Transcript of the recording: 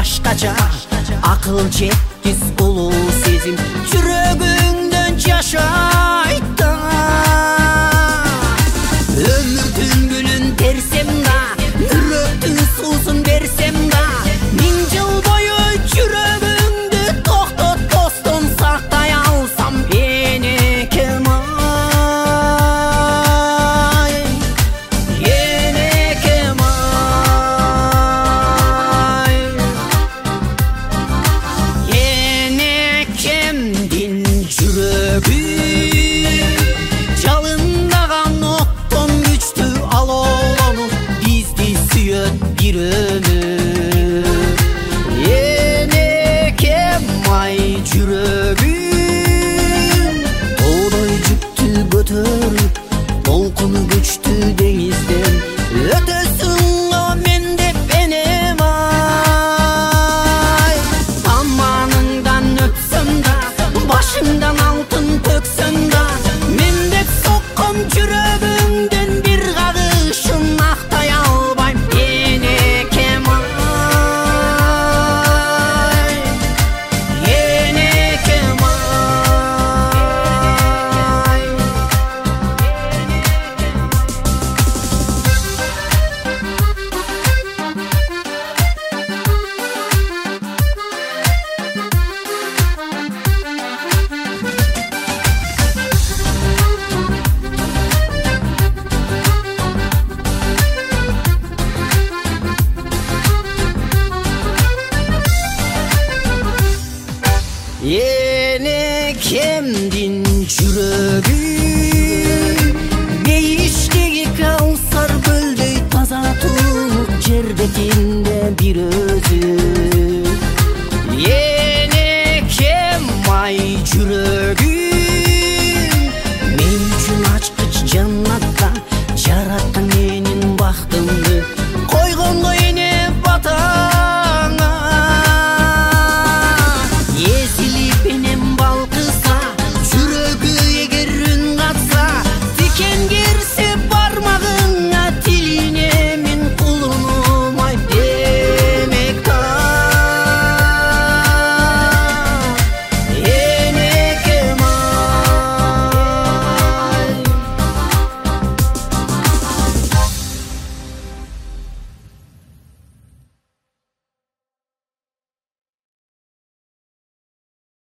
başkaca. Akıl жеткиз улуу сезим жүрөгүңдөн жашайт. Өмүрдүн гүлүн терсем да, жүрөктүн суусун берсем да, миң жыл бою жүрөгүңдү токтот достум сактай алсам энекем ай, энекем ай. Энекемдин жүрөгү жалындаган оттон күчтүү алоолонуп бизди сүйөт бир өмүр. Энекем ай жүрөгүм тоодой жүктү көтөрүп толкуну күчтүү деңизден өтөсүң го мен деп энем ай. Таманыңдан өпсөм да, башыңдан алтын төксөм да, мен деп соккон жүрөгүңдөн бир кагышын актай албайм энекем ай, энекем ай. Энекемдин жүрөгү